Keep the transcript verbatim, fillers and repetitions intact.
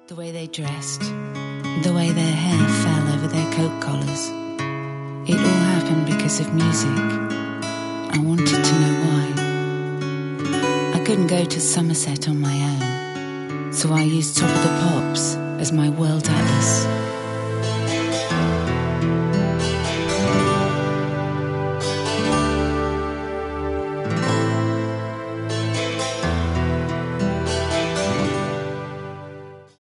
The way they dressed, the way their hair fell over their coat collars. It all happened because of music. I wanted to know why. I couldn't go to Somerset on my own, so I used Top of the Pops as my world atlas.